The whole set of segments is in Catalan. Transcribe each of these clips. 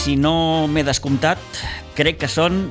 si no m'he descomptat, crec que són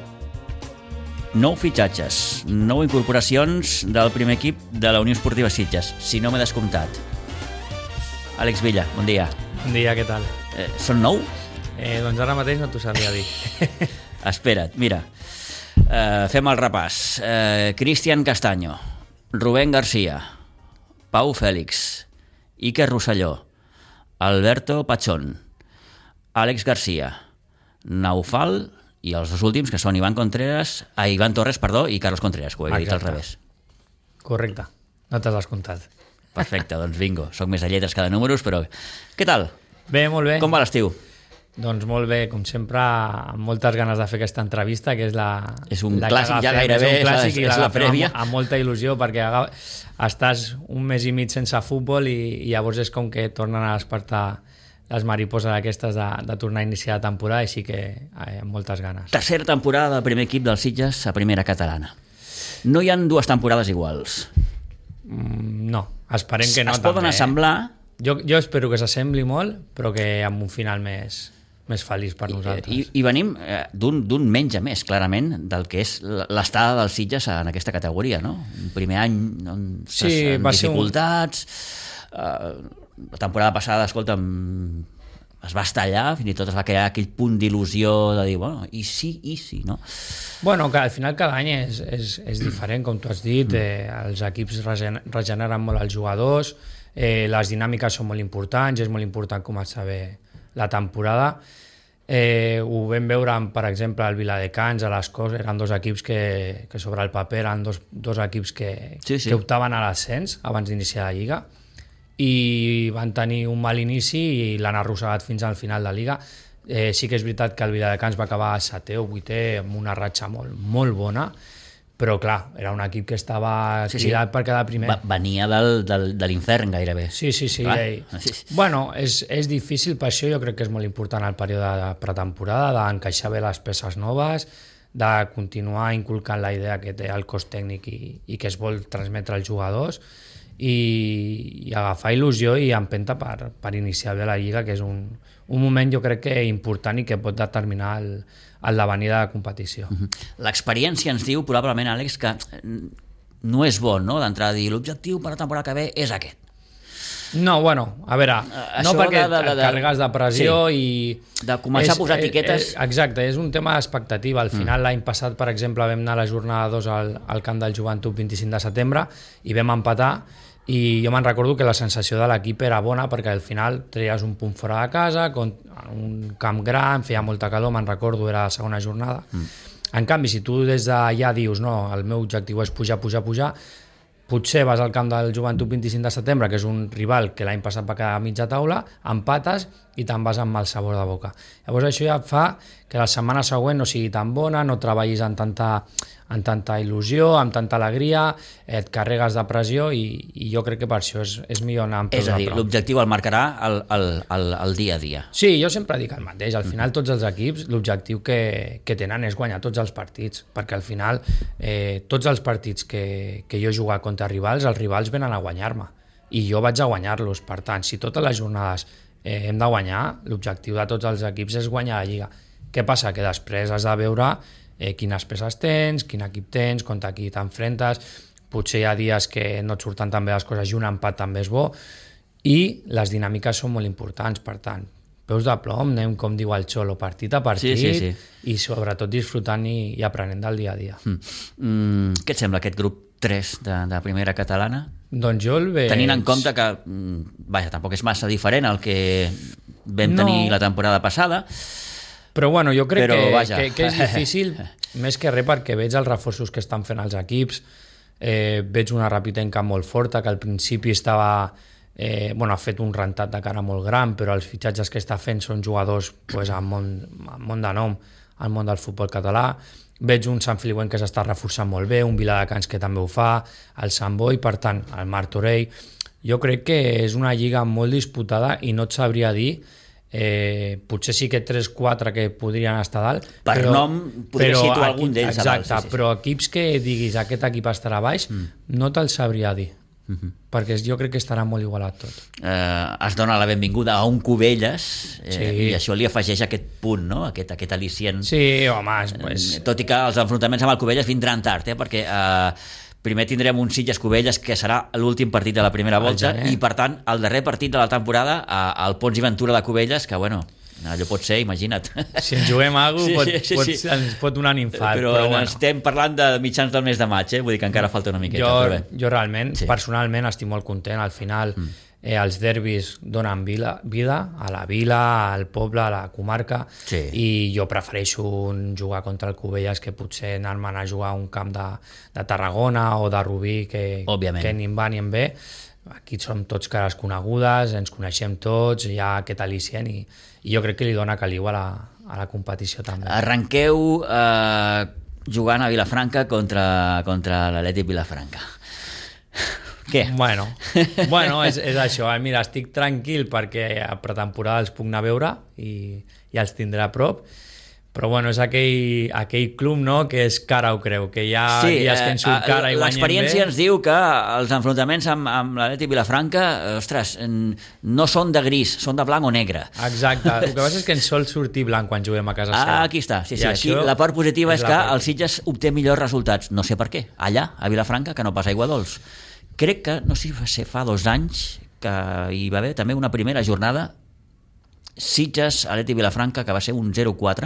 9 fitxatges, 9 incorporacions del primer equip de la Unió Esportiva Sitges, si no m'he descomptat. Àlex Villa, bon dia. Bon dia, què tal? Són 9? Doncs ara mateix no t'ho sabria dir. Espera't, mira. Fem el repàs. Cristian Castaño, Rubén García, Pau Fèlix, Iker Rosselló, Alberto Pachón, Àlex García, Naufal i els dos últims, que són Ivan Torres, i Carlos Contreras, que ho he dit al revés. Correcte, no t'has descomptat. Perfecte, doncs bingo. Soc més a lletres que de números, però... Què tal? Bé, molt bé. Com va l'estiu? Doncs molt bé, com sempre, amb moltes ganes de fer aquesta entrevista, que és la... És un clàssic ja gairebé, és la prèvia. Amb molta il·lusió, perquè estàs un mes i mig sense futbol i llavors és com que tornen a despertar les mariposes aquestes de tornar a iniciar la temporada, així que amb moltes ganes. Tercera temporada del primer equip dels Sitges a primera catalana. No hi ha dues temporades iguals. No, esperem que no. Es poden assemblar... Jo espero que s'assembli molt, però que amb un final més feliç per nosaltres. I venim d'un menys a més, clarament, del que és l'estada dels Sitges en aquesta categoria, no? Un primer any on estàs amb dificultats... La temporada passada, escolta'm, es va estallar, fins i tot es va crear aquell punt d'il·lusió de dir, bueno, i sí, no? Bueno, que al final cada any és diferent, com tu has dit, els equips regeneren molt els jugadors, les dinàmiques són molt importants, és molt important començar bé la temporada. Ho vam veure, per exemple, al Viladecans, a les Corts, eren dos equips que sobre el paper eren dos equips que optaven a l'ascens abans d'iniciar la Lliga, i van tenir un mal inici i l'han arrossegat fins al final de Liga. Sí que és veritat que el Viladecans va acabar 7è o 8è amb una ratxa molt, molt bona, però clar, era un equip que estava cridat per quedar primer. Venia de l'infern gairebé. Sí. Bueno, és difícil, per això jo crec que és molt important el període de pretemporada, d'encaixar bé les peces noves, de continuar inculcant la idea que té el cos tècnic i que es vol transmetre als jugadors, i agafar il·lusió i empenta per iniciar bé la Lliga, que és un moment jo crec que important i que pot determinar el devenir de la competició. L'experiència ens diu probablement, Àlex, que no és bo, no?, d'entrar a dir l'objectiu per la temporada que ve és aquest. No, bueno, a veure, no perquè et carregues de pressió i... De començar a posar etiquetes... Exacte, és un tema d'expectativa. Al final, l'any passat, per exemple, vam anar a la jornada 2 al camp del Joventut 25 de setembre i vam empatar, i jo me'n recordo que la sensació de l'equip era bona perquè al final treies un punt fora de casa, un camp gran, feia molta calor, me'n recordo, era la segona jornada. En canvi, si tu des d'allà dius no, el meu objectiu és pujar, potser vas al camp del Joventut 25 de setembre, que és un rival que l'any passat va quedar a mitja taula, empates i te'n vas amb mal sabor de boca. Llavors això ja fa que la setmana següent no sigui tan bona, no treballis amb tanta il·lusió, amb tanta alegria, et carregues de pressió i jo crec que per això és millor anar amb És a dir, l'objectiu el marcarà el dia a dia. Sí, jo sempre dic el mateix. Al final tots els equips l'objectiu que tenen és guanyar tots els partits, perquè al final tots els partits que jo he jugat contra rivals, els rivals venen a guanyar-me i jo vaig a guanyar-los. Per tant, si totes les jornades hem de guanyar, l'objectiu de tots els equips és guanyar la Lliga. Què passa? Que després has de veure quines peces tens, quin equip tens, contra qui t'enfrentes, potser hi ha dies que no et surten tan bé les coses i un empat també és bo, i les dinàmiques són molt importants. Per tant, peus de plom, anem, com diu el Xolo, partit a partit, i sobretot disfrutant i aprenent del dia a dia. Què et sembla aquest grup 3 de primera catalana? Doncs jo el veig... Tenint en compte que, tampoc és massa diferent al que vam tenir la temporada passada, però bueno, jo crec que és difícil, més que res perquè veig els reforços que estan fent els equips, veig una Rapitenca molt forta, que al principi estava... ha fet un rentat de cara molt gran, però els fitxatges que està fent són jugadors amb món de nom al món del futbol català. Veig un Sant Feliuenc que s'està reforçant molt bé, un Viladecans que també ho fa, el Sant Boi, per tant, el Martorell. Jo crec que és una lliga molt disputada i no et sabria dir, potser sí que 3-4 que podrien estar dalt. Per nom podria situar algun d'ells a dalt. Exacte, però equips que diguis aquest equip estarà a baix, no te'l sabria dir. perquè jo crec que estarà molt igualat tot. Es dona la benvinguda a un Cubelles i això li afegeix aquest punt, no? Aquest al·licient. Sí, home, tot i que els enfrontaments amb el Cubelles vindran tard, perquè primer tindrem un Sitges-Cubelles que serà l'últim partit de la primera volta i per tant el darrer partit de la temporada al Pons i Ventura de Cubelles, que bueno, allò pot ser, imagina't. Si ens juguem alguna cosa ens pot donar un infart. Però bueno, estem parlant de mitjans del mes de maig, vull dir que encara falta una miqueta. Jo realment, personalment, estic molt content. Al final, els derbis donen vida a la vila, al poble, a la comarca, i jo prefereixo jugar contra el Cubelles que potser anar-me'n a jugar a un camp de Tarragona o de Rubí, que ni em va ni em ve. Aquí som tots cares conegudes, ens coneixem tots, hi ha aquest al·licient i jo crec que li dona caliu a la competició també. Arrenqueu jugant a Vilafranca contra l'Atlètic Vilafranca. Què? Bueno, és això. Mira, estic tranquil perquè a pretemporada els puc anar a veure i els tindré a prop. Però bueno, és aquell club, no?, que és cara o creu, que hi ha dies que ens surt cara i guanyem bé. L'experiència ens diu que els enfrontaments amb l'Atlètic Vilafranca, ostres, no són de gris, són de blanc o negre. Exacte, el que passa és que ens sol sortir blanc quan juguem a casa seva. Aquí està, sí, aquí la part positiva és que el Sitges obté millors resultats, no sé per què, allà, a Vilafranca, que no passa aigua dolç. Crec que, no sé si fa 2 anys, que hi va haver també una primera jornada Sitges, Atlètic Vilafranca, que va ser un 0-4.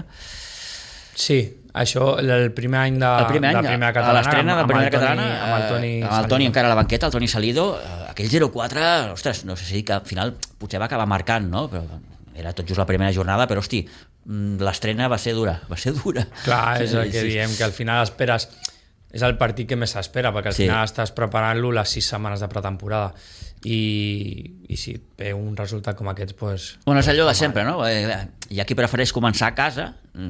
Sí, això el primer any de la primera catalana, a l'estrena de la primera catalana, amb el Toni encara a la banqueta, el Toni Salido, aquell 0-4, ostres, no sé si que al final potser va acabar marcant, no? Però era tot just la primera jornada, però hosti, l'estrena va ser dura. Clar, és el que diem, que al final esperes, és el partit que més s'espera, perquè al final estàs preparant-lo les 6 setmanes de pretemporada i si ve un resultat com aquest, doncs... Bueno, és allò de sempre, no? Hi ha qui prefereix començar a casa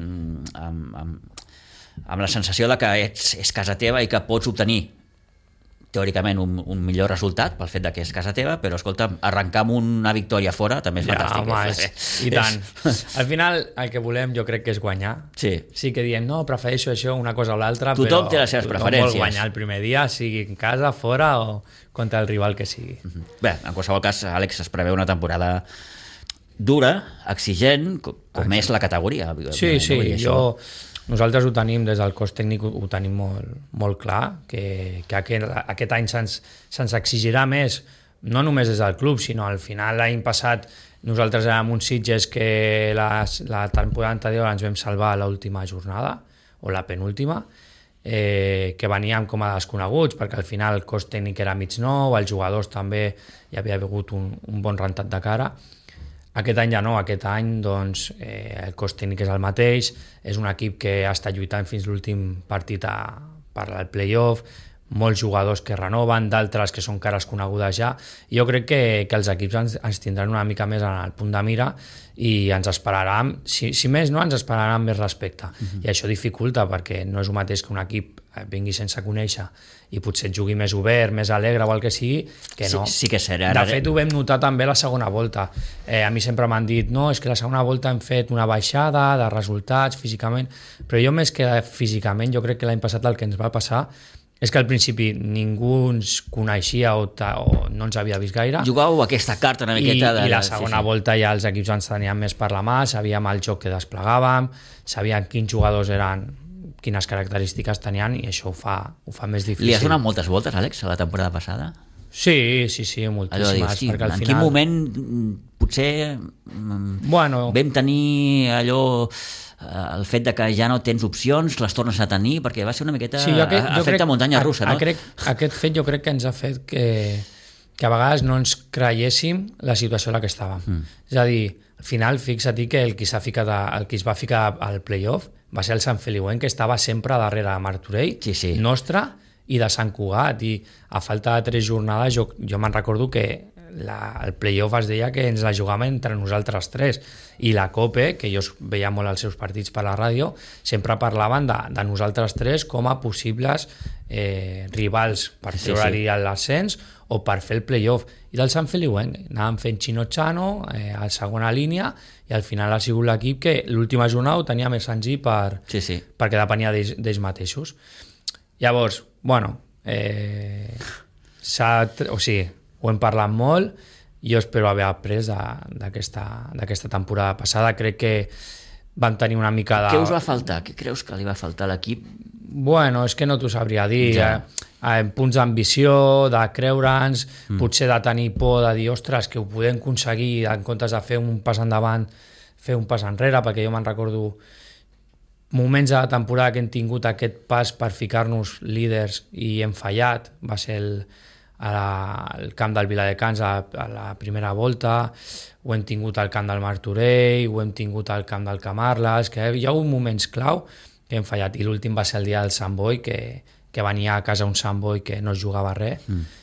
amb la sensació de que és casa teva i que pots obtenir teòricament un millor resultat pel fet que és casa teva, però escolta, arrencar amb una victòria fora també és fantàstic. Home, i tant. Al final el que volem jo crec que és guanyar. Sí que diem, no, prefereixo això, una cosa o l'altra, però tothom té les seves preferències. Vol guanyar el primer dia, sigui en casa, fora o contra el rival que sigui. Bé, en qualsevol cas, Àlex, es preveu una temporada dura, exigent, com és la categoria. Sí, nosaltres ho tenim, des del cos tècnic ho tenim molt clar, que aquest any se'ns exigirà més, no només des del club, sinó al final l'any passat nosaltres érem uns Sitges que la temporada anterior ens vam salvar a l'última jornada, o la penúltima, que veníem com a desconeguts, perquè al final el cos tècnic era mig nou, els jugadors també hi havia hagut un bon rentat de cara. Aquest any ja no, aquest any doncs, el cos tècnic és el mateix, és un equip que ha estat lluitant fins l'últim partit per al play-off, molts jugadors que renoven, d'altres que són cares conegudes ja. Jo crec que els equips ens tindran una mica més en el punt de mira i ens esperaran, si més no, ens esperaran més respecte. I això dificulta, perquè no és el mateix que un equip vingui sense conèixer i potser et jugui més obert, més alegre o el que sigui, que no. Sí que serà. De fet, ho vam notar també la segona volta. A mi sempre m'han dit, no, és que la segona volta hem fet una baixada de resultats físicament, però jo més que físicament, jo crec que l'any passat el que ens va passar és que al principi ningú ens coneixia o no ens havia vist gaire. Jugàveu aquesta carta una miqueta i la segona volta ja els equips ens tenien més per la mà, sabíem el joc que desplegàvem, sabíem quins jugadors eren, quines característiques tenien, i això ho fa més difícil. Li has donat moltes voltes, Àlex, a la temporada passada? Sí, moltíssimes. Perquè al final... En quin moment potser vam tenir allò... el fet de que ja no tens opcions, les tornes a tenir, perquè va ser una miqueta efecte muntanya russa, no? Aquest fet jo crec que ens ha fet que a vegades no ens creiéssim la situació en la que estàvem. És a dir, al final, fixa't que el qui es va ficar al play-off va ser el Sant Feliuenc, que estava sempre darrere de Martorell, nostre, i de Sant Cugat, i a falta de 3 jornades jo me'n recordo que el play-off es deia que ens la jugàvem entre nosaltres 3, i la COPE, que jo veia molt els seus partits per la ràdio, sempre parlaven de nosaltres 3 com a possibles rivals per treure-li l'ascens o per fer el play-off. I del Sant Feliuenc anàvem fent xino-xano a segona línia, i al final ha sigut l'equip que l'última jornada ho tenia més senzill perquè depenia d'ells mateixos. Llavors, bueno, o sigui, ho hem parlat molt, jo espero haver après d'aquesta temporada passada. Crec que vam tenir una mica de... Què us va faltar? Què creus que li va faltar a l'equip? Bueno, és que no t'ho sabria dir. Punts d'ambició, de creure'ns, potser de tenir por, de dir, ostres, que ho podem aconseguir en comptes de fer un pas endavant, fer un pas enrere, perquè jo me'n recordo moments de la temporada que hem tingut aquest pas per ficar-nos líders i hem fallat. Va ser al camp del Viladecans a la primera volta, ho hem tingut al camp del Martorell, ho hem tingut al camp del Camarles, que hi ha hagut moments clau que hem fallat, i l'últim va ser el dia del Sant Boi, que venia a casa un Sant Boi que no es jugava res,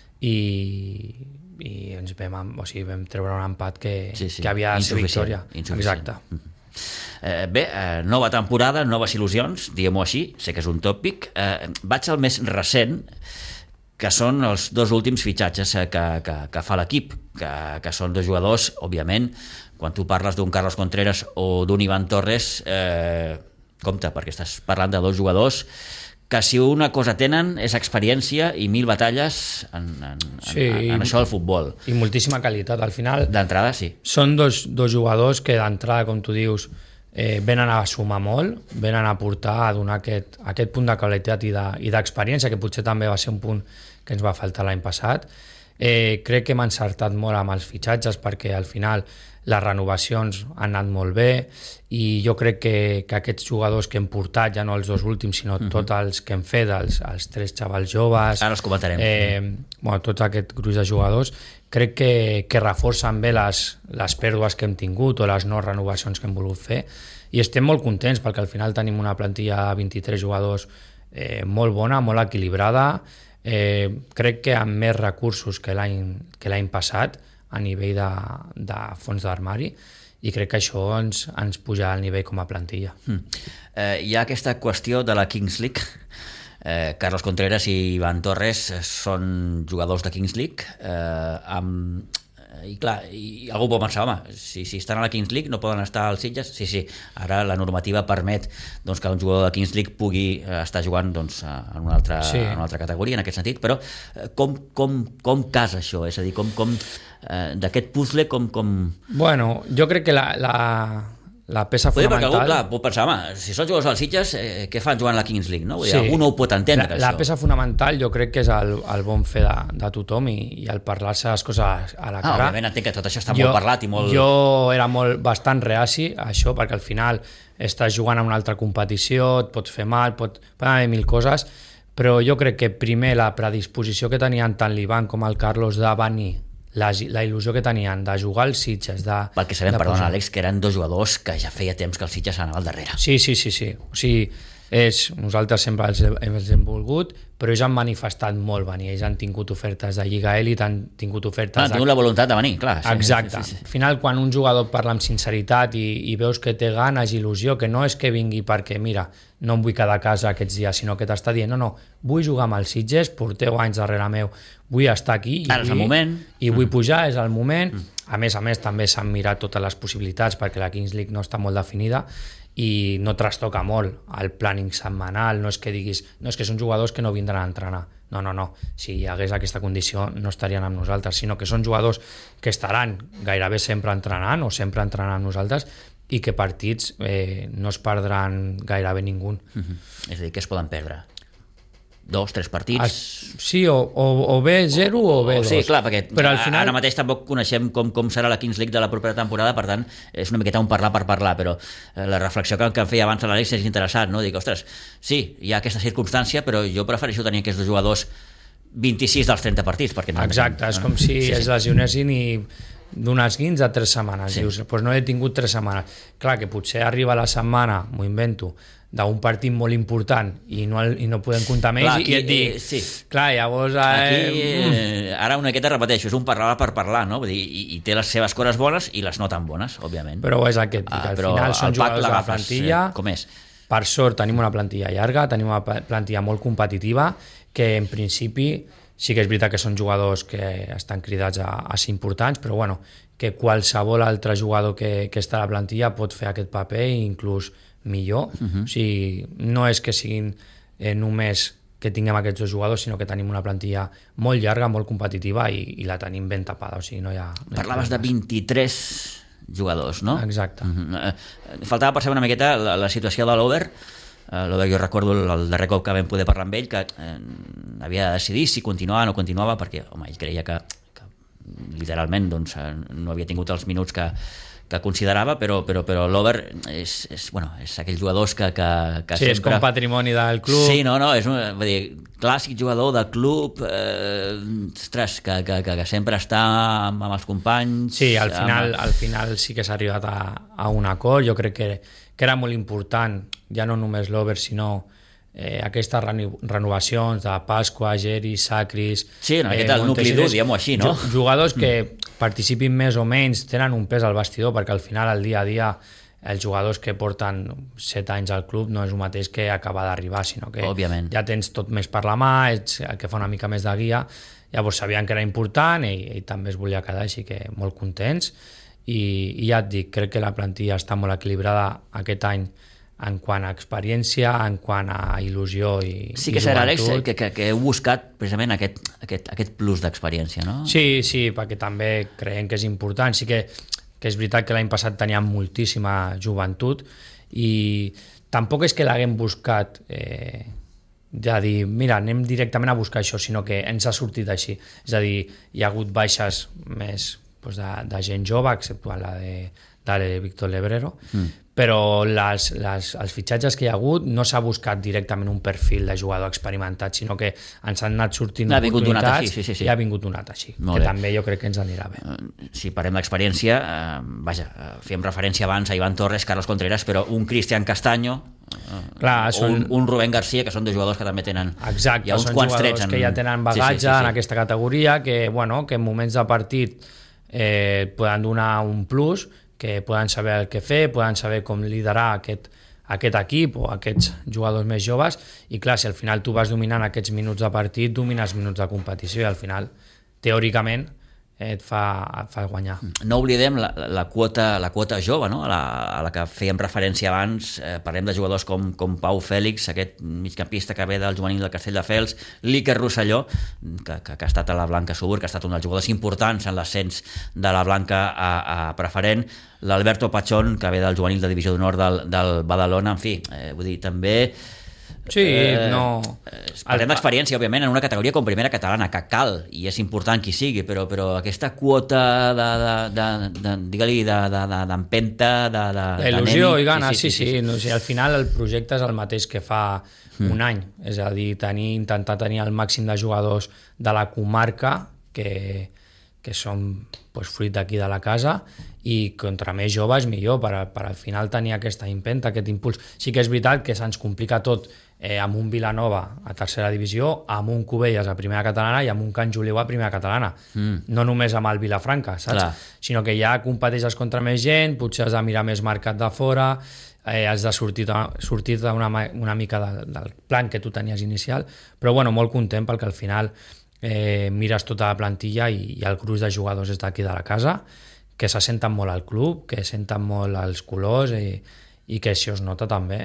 i ens vam treure un empat que havia de ser victòria. Exacte. Bé, nova temporada, noves il·lusions, diguem-ho així, sé que és un tòpic. Vaig al més recent, que són els dos últims fitxatges que fa l'equip, que són dos jugadors, òbviament, quan tu parles d'un Carlos Contreras o d'un Iván Torres, compte, perquè estàs parlant de dos jugadors que si una cosa tenen és experiència i 1000 batalles en això del futbol. I moltíssima qualitat, al final. D'entrada, sí. Són dos jugadors que d'entrada, com tu dius, venen a sumar molt, venen a portar, a donar aquest punt de qualitat i d'experiència, que potser també va ser un punt que ens va faltar l'any passat. Crec que hem encertat molt amb els fitxatges, perquè al final les renovacions han anat molt bé, i jo crec que aquests jugadors que hem portat, ja no els dos últims, sinó tots els que hem fet, els 3 xavals joves, ara els comentarem, tots aquest gruix de jugadors, crec que reforcen bé les pèrdues que hem tingut o les no renovacions que hem volgut fer, i estem molt contents perquè al final tenim una plantilla de 23 jugadors molt bona, molt equilibrada. Crec que amb més recursos que l'any passat a nivell de fons d'armari, i crec que això ens puja al nivell com a plantilla. Hi ha aquesta qüestió de la Kings League. Carlos Contreras i Iván Torres són jugadors de Kings League, i clar, i algú pot pensar, home, si estan a la Kings League no poden estar als Sitges? Sí, ara la normativa permet que un jugador de Kings League pugui estar jugant en una altra categoria, en aquest sentit, però com casa això? És a dir, d'aquest puzzle, Bueno, jo crec que la peça fonamental... Perquè algú, clar, pot pensar, home, si són jugadors dels Sitges, què fan jugant a la Kings League? No? Vull dir, algú no ho pot entendre, això. La peça fonamental jo crec que és el bon fer de tothom i el parlar-se les coses a la cara. Òbviament, entenc que tot això està molt parlat i molt... Jo era bastant reaci a això, perquè al final estàs jugant a una altra competició, et pots fer mal, poden haver 1000 coses, però jo crec que primer la predisposició que tenien tant l'Ivan com el Carlos de venir, la il·lusió que tenien de jugar als Sitges, perquè sabem, perdona, Àlex, que eren dos jugadors que ja feia temps que els Sitges anava al darrere. Sí. O sigui, nosaltres sempre els hem volgut, però ells han manifestat molt venir. Ells han tingut ofertes de Lliga Elit, han tingut ofertes... Han tingut la voluntat de venir, clar. Exacte. Sí. Al final, quan un jugador parla amb sinceritat i veus que té ganes i il·lusió, que no és que vingui perquè, mira, no em vull quedar a casa aquests dies, sinó que t'està dient, no, vull jugar amb els Sitges, porteu anys darrere meu, vull estar aquí és el moment. I vull pujar, és el moment. A més, també s'han mirat totes les possibilitats, perquè la Kings League no està molt definida i no trastoca molt el planning setmanal, no és que diguis, no, és que són jugadors que no vindran a entrenar. No. Si hi hagués aquesta condició no estarien amb nosaltres, sinó que són jugadors que estaran gairebé sempre entrenant o sempre entrenant amb nosaltres, i que partits no es perdran gairebé ningú. És a dir, que es poden perdre? 2, 3 partits? Sí, o bé 0 o bé 2. Sí, clar, perquè però al final... ara mateix tampoc coneixem com serà la Kings League de la propera temporada, per tant, és una miqueta un parlar per parlar, però la reflexió que em feia abans l'Àlex és interessant, no? Dic, ostres, sí, hi ha aquesta circumstància, però jo prefereixo tenir aquests dos jugadors 26 dels 30 partits. Exacte, és com si es lesionessin i d'un esguins a 3 setmanes. Dius, doncs no he tingut 3 setmanes. Clar, que potser arriba la setmana, m'ho invento, d'un partit molt important i no podem comptar més, clar, aquí, i et dic, clar, llavors... Ara una miqueta repeteixo, és un parlar per parlar, no? Vull dir, i té les seves coses bones i les no tan bones, òbviament. Però és el que et dic, al final són jugadors de la plantilla. Com és? Per sort tenim una plantilla llarga, tenim una plantilla molt competitiva, que en principi sí que és veritat que són jugadors que estan cridats a ser importants, però bueno, que qualsevol altre jugador que està a la plantilla pot fer aquest paper i inclús millor. O sigui, no és que siguin només que tinguem aquests dos jugadors, sinó que tenim una plantilla molt llarga, molt competitiva i la tenim ben tapada, o sigui, no hi ha... Parlaves de 23 jugadors, no? Exacte. Faltava per saber una miqueta la situació de l'Over. L'Over, jo recordo el darrer cop que vam poder parlar amb ell, que havia de decidir si continuava o no continuava, perquè home, ell creia que literalment doncs, no havia tingut els minuts que considerava, però l'Over és aquells jugadors que sí, sempre... és com patrimoni del club. Sí, no, és vull dir, clàssic jugador de club, ostres, que sempre està amb els companys. Sí, al final sí que s'ha arribat a un acord. Jo crec que era molt important, ja no només l'Over, sinó aquestes renovacions de Pasqua, Geri, Sacris... Sí, en el nucli dur, diguem-ho així, no? Jugadors que participin més o menys, tenen un pes al vestidor, perquè al final, al dia a dia, els jugadors que porten 7 anys al club no és el mateix que acaba d'arribar, sinó que òbviament ja tens tot més per la mà, ets el que fa una mica més de guia. Llavors sabien que era important i també es volia quedar, així que molt contents. I ja et dic, crec que la plantilla està molt equilibrada aquest any en quant a experiència, en quant a il·lusió i sí que serà, Àlex, que heu buscat precisament aquest plus d'experiència, no? Sí, perquè també creiem que és important. Sí que és veritat que l'any passat teníem moltíssima joventut i tampoc és que l'haguem buscat de dir, mira, anem directament a buscar això, sinó que ens ha sortit així. És a dir, hi ha hagut baixes més de gent jove, exceptuant la de Víctor Lebrero, però els fitxatges que hi ha hagut no s'ha buscat directament un perfil de jugador experimentat, sinó que ens han anat sortint oportunitats i ha vingut donat així, que també jo crec que ens anirà bé. Si parlem d'experiència, fèiem referència abans a Iván Torres, Carlos Contreras, però un Cristian Castaño, un Rubén García, que són dos jugadors que també tenen... Exacte, ja uns són jugadors que ja tenen bagatge en aquesta categoria, que en moments de partit poden donar un plus, que poden saber el que fer, poden saber com liderar aquest equip o aquests jugadors més joves, i clar, si al final tu vas dominant aquests minuts de partit, domines minuts de competició i al final, teòricament, et fa guanyar. No oblidem la quota jove, no? a la que fèiem referència abans. Parlem de jugadors com Pau Fèlix, aquest migcampista que ve del juvenil del Castelldefels, l'Iker Rosselló, que ha estat a la Blanca Subur, que ha estat un dels jugadors importants en l'ascens de la Blanca a preferent, l'Alberto Pachón, que ve del juvenil de divisió d'honor del Badalona. En fi, vull dir, també... Sí, no... Parlem d'experiència, òbviament, en una categoria com primera catalana, que cal, i és important qui sigui, però aquesta quota digue-li, d'empenta, d'il·lusió i gana, sí. No, al final el projecte és el mateix que fa un any, és a dir, intentar tenir el màxim de jugadors de la comarca que són fruit d'aquí de la casa, i contra més joves millor, per al final tenir aquesta empenta, aquest impuls. Sí que és veritat que se'ns complica tot amb un Vilanova a tercera divisió, amb un Cubelles a primera catalana i amb un Can Juliu a primera catalana. No només amb el Vilafranca, saps? Clar. Sinó que ja competeixes contra més gent, potser has de mirar més mercat de fora, has de sortir una mica del plan que tu tenies inicial, però molt content perquè al final mires tota la plantilla i el gruix de jugadors és d'aquí de la casa, que se senten molt al club, que senten molt els colors i que això es nota també,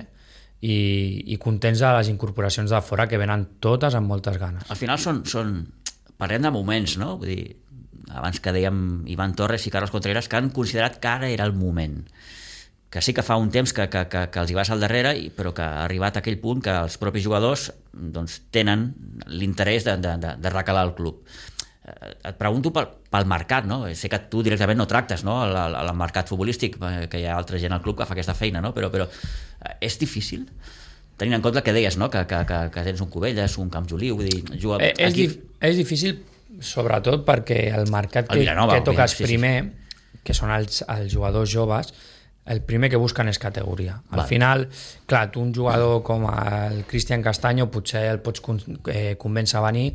i contents de les incorporacions de fora, que venen totes amb moltes ganes. Al final parlem de moments, no? Vull dir, abans que dèiem Iván Torres i Carlos Contreras, que han considerat que ara era el moment, que sí que fa un temps que els hi vas al darrere, però que ha arribat a aquell punt que els propis jugadors doncs, tenen l'interès de recalar el club. Et pregunto pel mercat, no? Sé que tu directament no tractes, no? el mercat futbolístic, que hi ha altra gent al club que fa aquesta feina, no? Però és difícil, tenint en compte que deies, no? que tens un Cubelles, un Camp Juliu, vull dir... És difícil, sobretot perquè el mercat que toques primer, que són els jugadors joves, el primer que busquen és categoria. Al final, clar, tu un jugador com el Cristian Castaño potser el pots convèncer a venir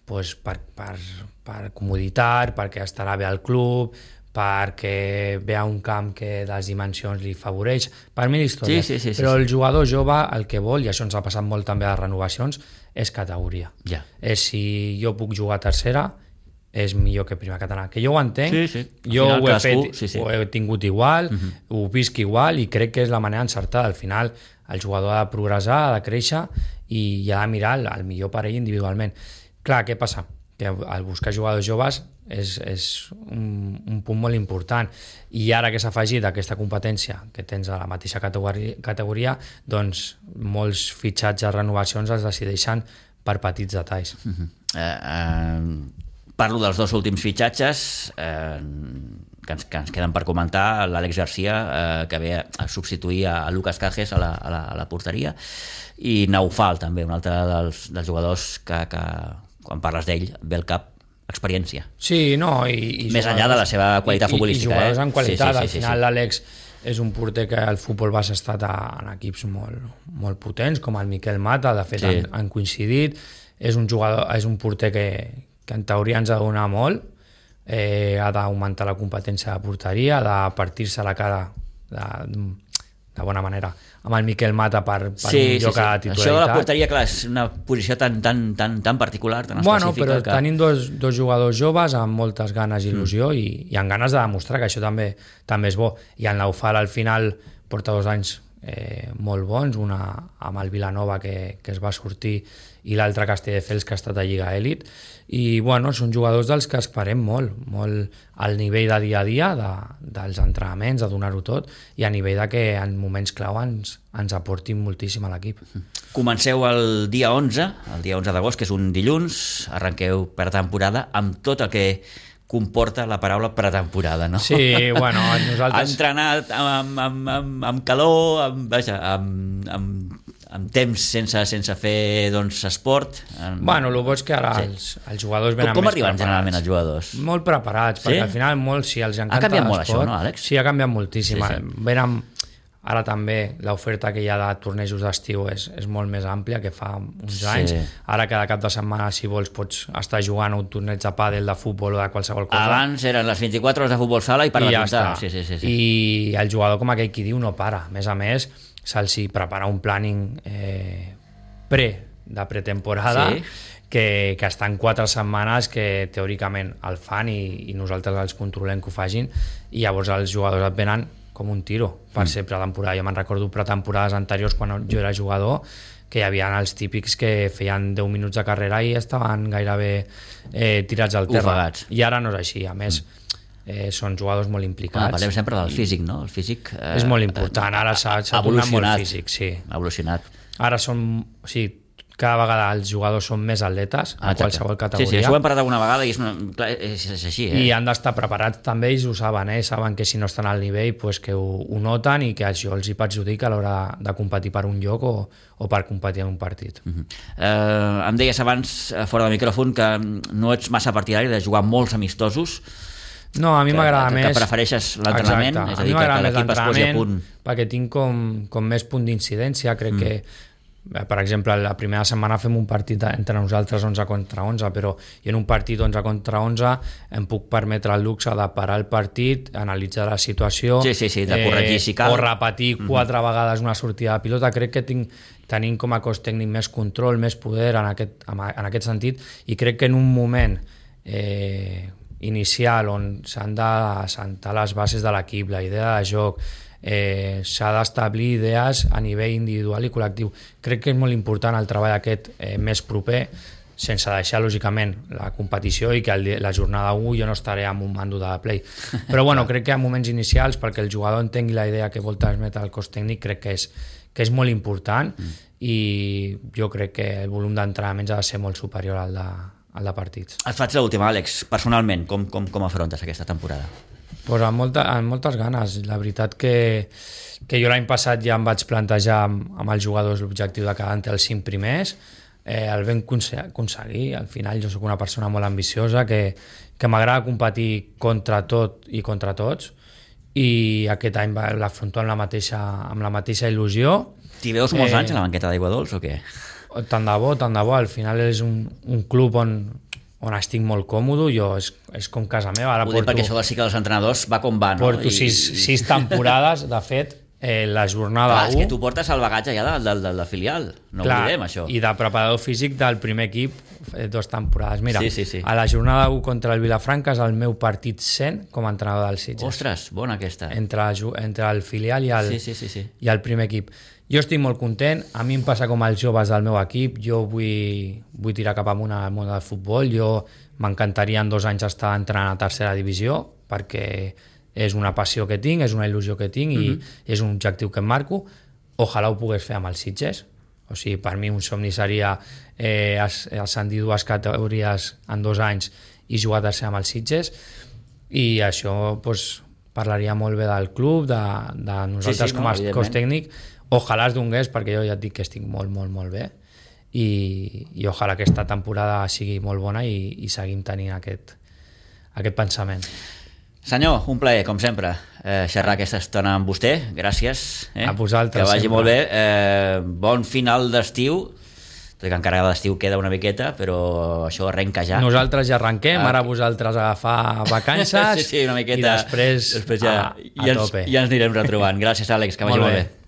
per comoditat, perquè estarà bé al club, perquè ve a un camp que les dimensions li favoreix, per mil històries. Sí. Però el jugador jove el que vol, i això ens ha passat molt també a les renovacions, és categoria. És si jo puc jugar a tercera, és millor que primera catalana. Que jo ho entenc, jo ho he fet, ho he tingut igual, ho visc igual, i crec que és la manera encertada. Al final, el jugador ha de progressar, ha de créixer i ha de mirar el millor per ell individualment. Clar, què passa? Que el buscar jugadors joves és un punt molt important, i ara que s'ha afegit aquesta competència que tens a la mateixa categoria, doncs molts fitxatges, renovacions es decideixen per petits detalls. Parlo dels 2 últims fitxatges que ens queden per comentar. L'Àlex Garcia, que ve a substituir a Lucas Cajes a la porteria, i Naufal també, un altre dels jugadors que quan parles d'ell ve al cap experiència. Sí, no, i més enllà de la seva qualitat futbolística. I jugadors en qualitat. Al final l'Àlex és un porter que al futbol base ha estat en equips molt potents, com el Miquel Mata, de fet han coincidit. És un jugador, és un porter que en teoria ens ha de donar molt, ha d'augmentar la competència de porteria, ha de partir-se la cara de bona manera amb el Miquel Mata per un lloc a titularitat. Això de la porteria, clar, és una posició tan particular, tan específica. Però tenim dos jugadors joves amb moltes ganes i il·lusió i amb ganes de demostrar que això també és bo. I el Naufal al final porta 2 anys molt bons, una amb el Vilanova que es va sortir i l'altre Castelldefels que ha estat a Lliga Elit, i bueno, són jugadors dels que esperem molt al nivell de dia a dia dels entrenaments, de donar-ho tot, i a nivell de que en moments clau ens aportin moltíssim a l'equip. Comenceu el dia 11 d'agost, que és un dilluns, arrenqueu pretemporada amb tot el que comporta la paraula pretemporada, no? Sí, bueno, nosaltres... Entrenat amb calor, amb temps sense fer esport. Bueno, el bo és que ara els jugadors venen com més arriben preparats. generalment els jugadors? Molt preparats, perquè al final molts, si els encanta ha canviat molt l'esport, això, no, Àlex? Sí, ha canviat moltíssim. Sí. Venen, ara també l'oferta que hi ha de tornejos d'estiu és molt més àmplia que fa uns anys. Ara cada cap de setmana, si vols, pots estar jugant a un torneig de pàdel, de futbol o de qualsevol cosa. Abans eren les 24 hores de futbol sala i per la comptar. Sí. I el jugador, com aquell qui diu, no para. A més, se'ls prepara un planning de pretemporada que estan 4 setmanes que teòricament el fan i nosaltres els controlem que ho facin, i llavors els jugadors et venen com un tiro per ser pretemporada. Jo me'n recordo pretemporades anteriors quan jo era jugador que hi havia els típics que feien 10 minuts de carrera i estaven gairebé tirats al terra. Ofegats. I ara no és així. A més, són jugadors molt implicats. Parlem sempre del físic, no? El físic és molt important. Ara s'ha tornat molt físic. Sí. Ha evolucionat. Ara cada vegada els jugadors són més atletes en qualsevol categoria. Sí, això ho hem parlat alguna vegada i és així. I han d'estar preparats també, ells ho saben, saben que si no estan al nivell que ho noten i que això els hi perjudica a l'hora de competir per un lloc o per competir en un partit. Em deies abans, fora del micròfon, que no ets massa partidari de jugar molts amistosos. No, a mi m'agrada més... Que prefereixes l'entrenament, és a dir, que l'equip es posi a punt. Perquè tinc com més punt d'incidència, crec que per exemple, la primera setmana fem un partit entre nosaltres 11 contra 11, però jo en un partit 11 contra 11 em puc permetre el luxe de parar el partit, analitzar la situació, de corregir si cal, o repetir 4 vegades una sortida de pilota. Crec que tenim com a cos tècnic més control, més poder en aquest sentit, i crec que en un moment inicial on s'han d'assentar les bases de l'equip, la idea de joc, s'ha d'establir idees a nivell individual i col·lectiu. Crec que és molt important el treball aquest més proper, sense deixar lògicament la competició i que la jornada 1 jo no estaré amb un mando de play, però bueno, crec que en moments inicials, perquè el jugador entengui la idea que vol transmetre el cos tècnic, crec que és molt important, i jo crec que el volum d'entrenaments ha de ser molt superior al de partits. Et faig l'última, Àlex, personalment, com afrontes aquesta temporada? Pues amb moltes ganes. La veritat que jo l'any passat ja em vaig plantejar amb els jugadors l'objectiu de quedar entre els 5 primers, el vam aconseguir. Al final jo sóc una persona molt ambiciosa que m'agrada competir contra tot i contra tots, i aquest any l'afronto amb la mateixa il·lusió. T'hi veus molts anys a la banqueta d'Aigua Dols o què? Tant de bo. Al final és un club on estic molt còmode, és com casa meva. Ho dic perquè això del cicle dels entrenadors va com va, no? Porto 6 temporades, de fet, la jornada 1... És que tu portes el bagatge ja del filial, no ho oblidem, això. I de preparador físic del primer equip 2 temporades. Mira, sí. a la jornada 1 contra el Vilafranca és el meu partit 100 com a entrenador del Sitges. Ostres, bona aquesta. Entre el filial i i el primer equip. Jo estic molt content, a mi em passa com als joves del meu equip, jo vull tirar cap amunt al món del futbol, jo m'encantaria en 2 anys estar entrenant a tercera divisió, perquè és una passió que tinc, és una il·lusió que tinc i és un objectiu que em marco. Ojalà ho pogués fer amb els Sitges, o sigui, per mi un somni seria ascendir 2 categories en 2 anys i jugar a tercera amb els Sitges, i això parlaria molt bé del club, de nosaltres com a cos tècnic. Ojalà es donés, perquè jo ja et dic que estic molt, molt, molt bé, i ojalà aquesta temporada sigui molt bona i seguim tenint aquest pensament. Senyor, un plaer, com sempre, xerrar aquesta estona amb vostè. Gràcies. A vosaltres. Que vagi sempre. molt bé. Bon final d'estiu. Tot i que encara d'estiu queda una miqueta, però això arrenca ja. Nosaltres ja arrenquem, ara vosaltres a agafar vacances sí, una miqueta, i després ja, a tope. Ja ens anirem retrobant. Gràcies, Àlex, que vagi molt bé.